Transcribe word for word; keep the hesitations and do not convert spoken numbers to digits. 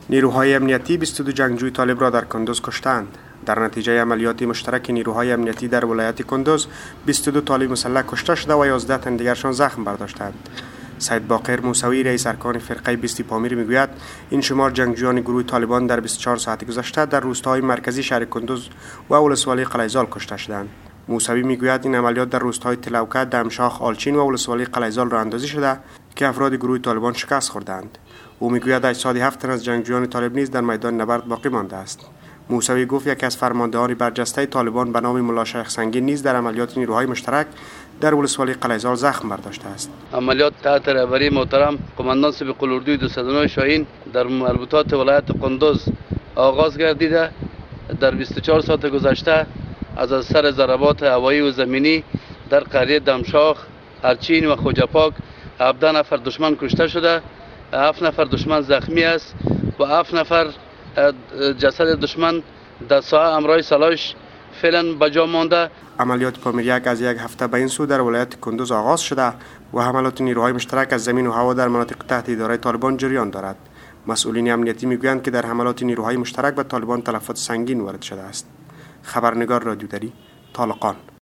نیروهای امنیتی بیست و دو جنگجوی طالب را در کندوز کشتند. در نتیجه عملیات مشترک نیروهای امنیتی در ولایت کندوز بیست و دو طالب مسلح کشته شده و یازده تن دیگرشان زخم برداشتند. سید باقر موسوی رئیس ارکان فرقه بیست پامیر میگوید این شمار جنگجویان گروه طالبان در بیست و چهار ساعت گذشته در روستاهای مرکزی شهر کندوز و ولسوالی قلیزال کشته شدند. موسوی میگوید این عملیات در روستاهای تلوکه، دمشاخ، آلچین و ولسوالی قلیزال راه اندازی شده که افراد گروه طالبان شکست خوردند. او میگوید اجساد هفت تن از جنگجویان طالب نیز در میدان نبرد باقی مانده است. موسوی گفت یکی از فرماندهان برجسته طالبان به نام ملا شیخ سنگین نیز در عملیات نیروهای مشترک در ولسوالی قلیزال زخم برداشته است. عملیات تحت رهبری محترم قماندان سبق الاردوی دویست و نه شاهین در مربوطات ولایت قندوز آغاز گردیده. در بیست و چهار ساعت گذشته از اثر ضربات هوایی و زمینی در قریه دمشاخ، ارچین و خوجاپاک هفده نفر دشمن کشته شده، هفت نفر دشمن زخمی است و هفت نفر جسد دشمن در ساحه امرای سلاش فعلا بجا مانده. عملیات پامیر یک از یک هفته به این سو در ولایت کندوز آغاز شده و حملات نیروهای مشترک از زمین و هوا در مناطق تحت اداره طالبان جریان دارد. مسئولین امنیتی میگویند که در حملات نیروهای مشترک به طالبان تلفات سنگین وارد شده است. خبرنگار رادیو دری طالقان.